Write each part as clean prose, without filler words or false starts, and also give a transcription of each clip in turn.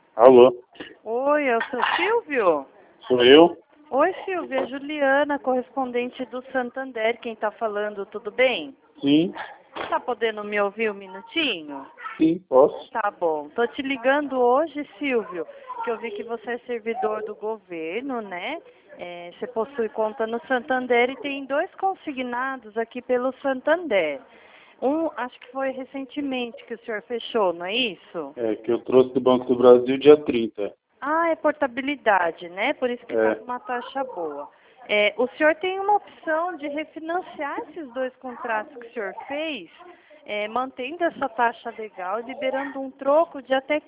Alô, Oi, é o seu Silvio? sou eu? Oi, Silvio, é Juliana, correspondente do Santander, quem tá falando, tudo bem? Sim, Tá podendo me ouvir um minutinho? sim, posso. Tá bom. Tô te ligando hoje, Silvio, que eu vi que você é servidor do governo, né? Você possui conta no Santander e tem dois consignados aqui pelo Santander. Um, acho que foi recentemente que o senhor fechou, não é isso? É que eu trouxe do Banco do Brasil dia 30. Ah, é portabilidade, né? Por isso que está É, com uma taxa boa. O senhor tem uma opção de refinanciar esses dois contratos que o senhor fez, mantendo essa taxa legal e liberando um troco de até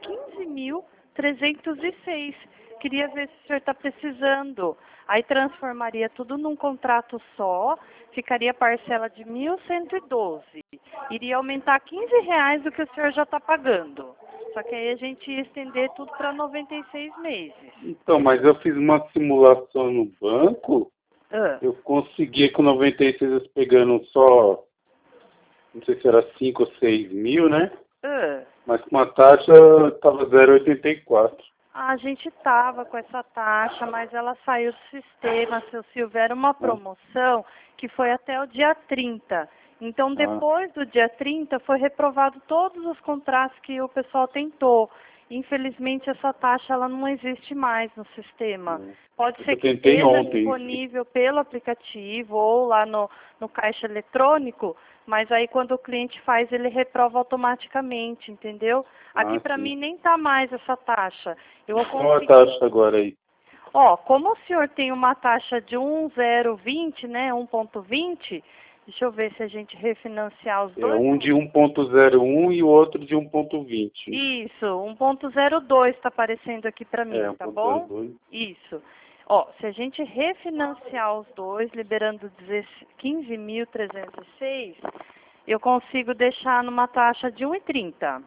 15.306. Queria ver se o senhor está precisando. Aí transformaria tudo num contrato só, ficaria parcela de 1.112. Iria aumentar R$ 15 do que o senhor já está pagando. Só que aí a gente ia estender tudo para 96 meses. então, mas eu fiz uma simulação no banco, Ah, eu consegui com 96 pegando só, não sei se era 5 ou 6 mil, né? ah. Mas com a taxa estava 0,84. A gente estava com essa taxa, mas ela saiu do sistema, seu Silvio. Era uma Ah, promoção que foi até o dia 30. Então, ah, depois do dia 30, foi reprovado todos os contratos que o pessoal tentou. Infelizmente, essa taxa ela não existe mais no sistema. é. Pode ser Eu que tentei esteja ontem. disponível pelo aplicativo ou lá no caixa eletrônico, mas aí quando o cliente faz, ele reprova automaticamente, entendeu? Aqui Ah, para sim. mim nem está mais essa taxa. Eu vou Qual a conseguir. taxa agora aí? Ó, como o senhor tem uma taxa de 1,020, né, 1,20, deixa eu ver se a gente refinanciar os É dois. um de 1,01 e o outro de 1,20. Isso, 1,02 está aparecendo aqui para É, mim, tá bom? 1,02. Isso. Ó, se a gente refinanciar os dois, liberando 15.306, eu consigo deixar numa taxa de 1,30.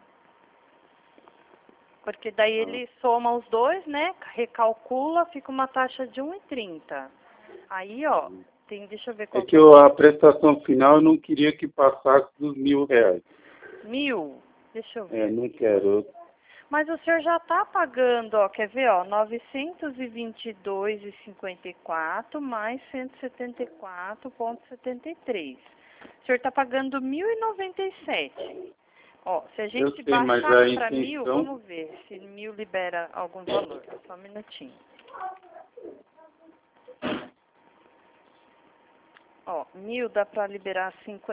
Porque daí Ah. ele soma os dois, né? Recalcula, fica uma taxa de 1,30. Aí, ó, deixa eu ver É qual que que é. a prestação final eu não queria que passasse dos R$ 1.000. 1.000? Deixa eu É, ver não aqui. quero. Mas o senhor já está pagando, ó, quer ver, ó, 922,54 mais 174,73. O senhor está pagando 1.097. Ó, se a Eu gente sei, mas baixar a para 1.000, intenção. vamos ver se 1.000 libera algum valor. Só um minutinho. Ó, 1.000 dá para liberar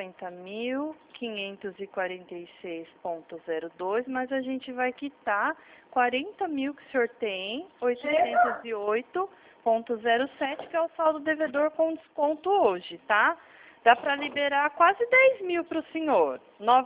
50.546,02, mas a gente vai quitar 40.000 que o senhor tem, 808,07, que é o saldo devedor com desconto hoje, tá? Dá para liberar quase 10.000 para o senhor,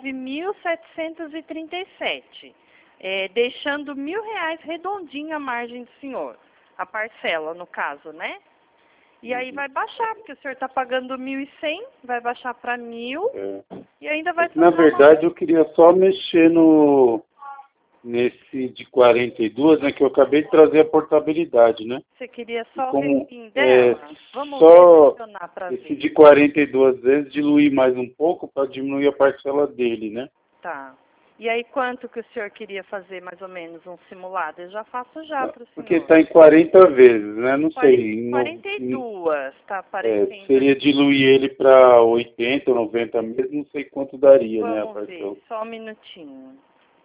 9.737, deixando R$ 1.000 redondinho a margem do senhor, a parcela no caso, né? E aí vai baixar, porque o senhor está pagando 1.100, vai baixar para 1.000 É, e ainda é vai que, na sobrar uma... verdade, eu queria só mexer no nesse de 42, né? Que eu acabei de trazer a portabilidade, né? Você queria E só o como refim é dela? Vamos só selecionar para esse ver. de 42 vezes, diluir mais um pouco para diminuir a parcela dele, né? Tá. E aí quanto que o senhor queria fazer, mais ou menos, um simulado? Eu já faço já para o Porque senhor. está em 40 vezes, né? Não sei. 42 está aparecendo Seria aqui. diluir ele para 80 ou 90 mesmo, não sei quanto daria, né, a Vamos parcela. ver, só um minutinho.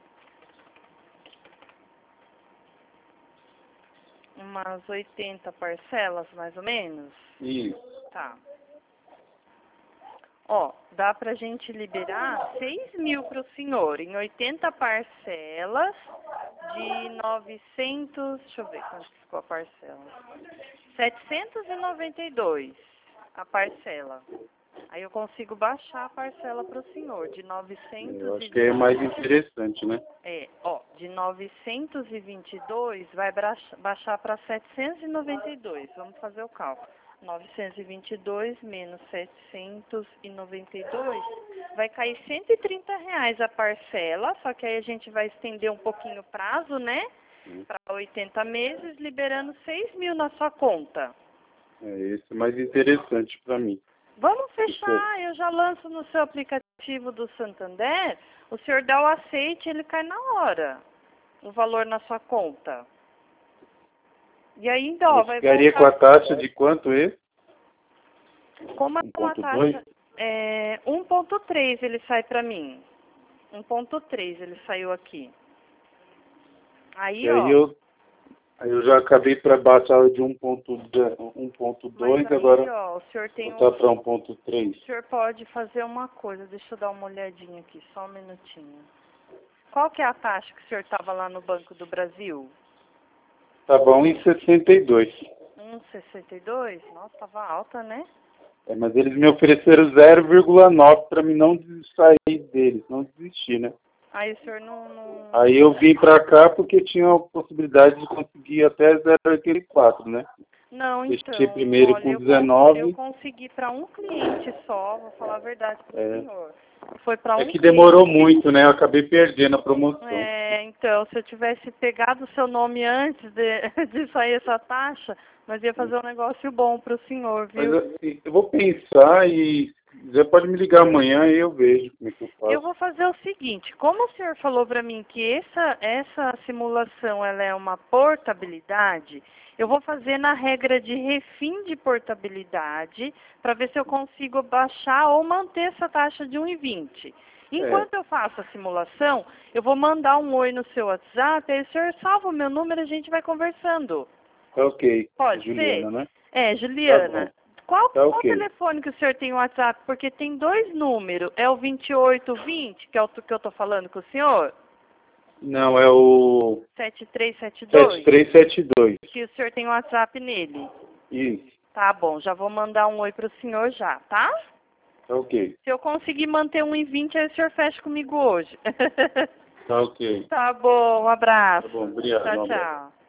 Umas 80 parcelas, mais ou menos? Isso. Tá. Ó, dá pra gente liberar 6.000 para o senhor em 80 parcelas de 900, deixa eu ver quanto ficou a parcela. 792 a parcela. Aí eu consigo baixar a parcela para o senhor de Eu acho que é mais 920. interessante, né? De 922 vai baixar para 792. Vamos fazer o cálculo. 922 menos 792 vai cair R$ 130 a parcela, só que aí a gente vai estender um pouquinho o prazo, né? Para 80 meses, liberando 6.000 na sua conta. Esse é mais interessante para mim. Vamos Isso, fechar, eu já lanço no seu aplicativo do Santander, o senhor dá o aceite, ele cai na hora. o valor na sua conta. E ainda, ó, vai ficaria com a taxa de quanto esse? Como é uma 1.2? taxa? 1.3 ele sai pra mim. 1.3 ele saiu aqui. Aí, E ó. aí eu já acabei para baixar de 1.2, Mas aí, agora ó, o senhor tem voltar para 1.3. O senhor pode fazer uma coisa, deixa eu dar uma olhadinha aqui, só um minutinho. Qual que é a taxa que o senhor estava lá no Banco do Brasil? Tava 1,62. 1,62? Nossa, estava alta, né? Mas eles me ofereceram 0,9 para mim não sair deles, não desistir, né? Aí o senhor não... Aí eu vim para cá porque tinha a possibilidade de conseguir até 0,84, né? Não, então, Deixei primeiro olha, com 19. eu consegui para um cliente só, vou falar a verdade para o senhor. Foi para um É que demorou cliente. muito, né? Eu acabei perdendo a promoção. Então, se eu tivesse pegado o seu nome antes de sair essa taxa, nós ia fazer um negócio bom para o senhor, Mas viu? assim, eu vou pensar e já pode me ligar amanhã e eu vejo como é que eu faço. Eu vou fazer o seguinte, como o senhor falou para mim que essa simulação ela é uma portabilidade, eu vou fazer na regra de refim de portabilidade para ver se eu consigo baixar ou manter essa taxa de 1,20. Enquanto eu faço a simulação, eu vou mandar um oi no seu WhatsApp, aí o senhor salva o meu número e a gente vai conversando. Ok. Pode Juliana, ser? né? Juliana. Tá bom. Qual Tá ok. telefone que o senhor tem o WhatsApp? Porque tem dois números. É o 2820, que é o que eu estou falando com o senhor? Não, é o 7372? 7372. Que o senhor tem o WhatsApp nele. Isso. Tá bom, já vou mandar um oi para o senhor já, tá? Tá ok. Se eu conseguir manter 1,20, aí o senhor fecha comigo hoje. Tá ok. Tá bom, um abraço. Tá bom, obrigado. Tchau, Um abraço. tchau.